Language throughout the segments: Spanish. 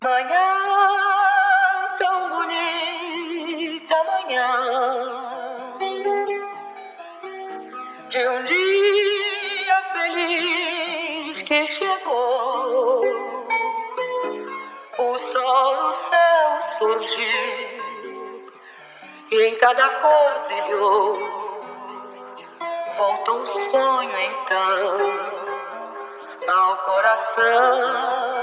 Manhã, tão bonita manhã, de um dia feliz que chegou. O sol no céu surgiu e em cada cor brilhou. Voltou o sonho então ao coração.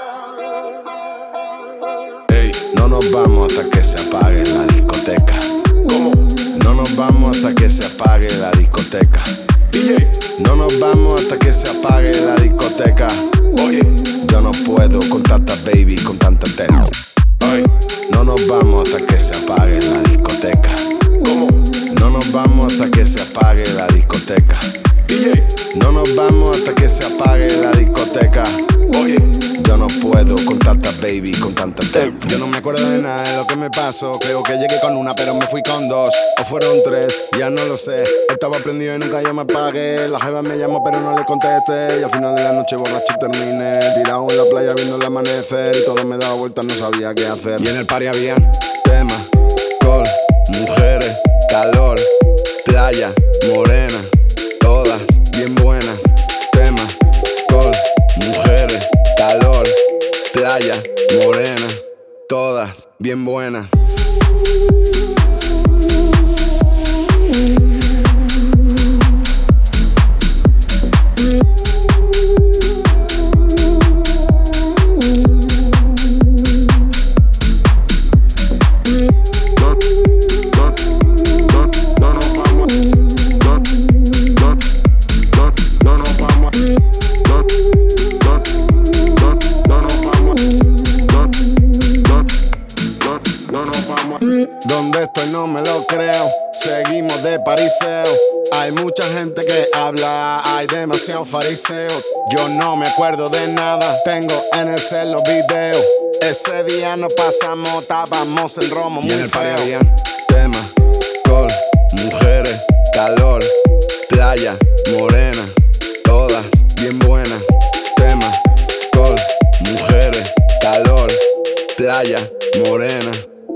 No nos vamos hasta que se apague la discoteca. ¿Cómo? No nos vamos hasta que se apague la discoteca. DJ. No nos vamos hasta que se apague la discoteca. Oye, yo no puedo con tanta baby, con tanta teta. Ay. No nos vamos hasta que se apague la discoteca. ¿Cómo? No nos vamos hasta que se apague la discoteca. DJ. No nos vamos hasta que se apague la discoteca. Oye, yo no puedo con tanta baby, con tanta teta. Yo no me acuerdo de nada de lo que me pasó. Creo que llegué con una, pero me fui con dos. O fueron tres, ya no lo sé. Estaba prendido y nunca yo me apagué. La jeva me llamó, pero no le contesté. Y al final de la noche borracho terminé, tirado en la playa viendo el amanecer. Y todo me daba vueltas, no sabía qué hacer. Y en el party había temas, alcohol, mujeres, calor, playa, morena, todas bien buenas. Temas, alcohol, mujeres, calor, playa, morena, todas bien buenas. Donde estoy no me lo creo, seguimos de pariseo. Hay mucha gente que habla, hay demasiado fariseo. Yo no me acuerdo de nada, tengo en el cel los videos. Ese día nos pasamos, estábamos en romo muy feo. Y en el party había temas, alcohol, mujeres, calor, playa, morena, todas bien buenas. Temas, alcohol, mujeres, calor, playa, morena,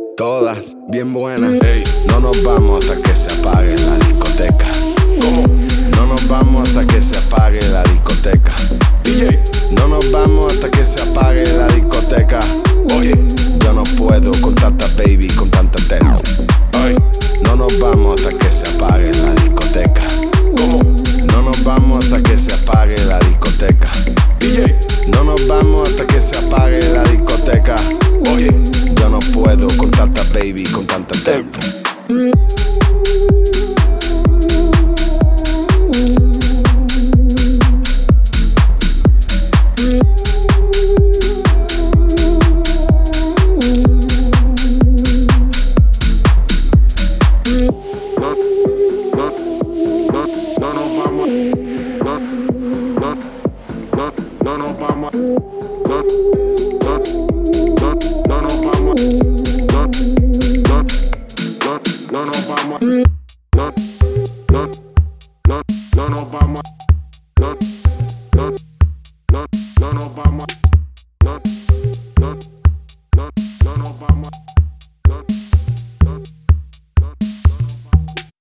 todas bien buenas. Ey, no nos vamos hasta que se apague la discoteca. ¿Cómo? No nos vamos hasta que se apague la discoteca. DJ. No nos vamos hasta que se apague la discoteca. Oye, yo no puedo con tanta baby, con tanta teta. Ay. No nos vamos hasta que se apague la discoteca. ¿Cómo? No nos vamos hasta que se apague la discoteca. DJ. No nos vamos hasta que se apague la discoteca. Oye, yo no puedo con tanta baby, con tanta teta. No nos vamos.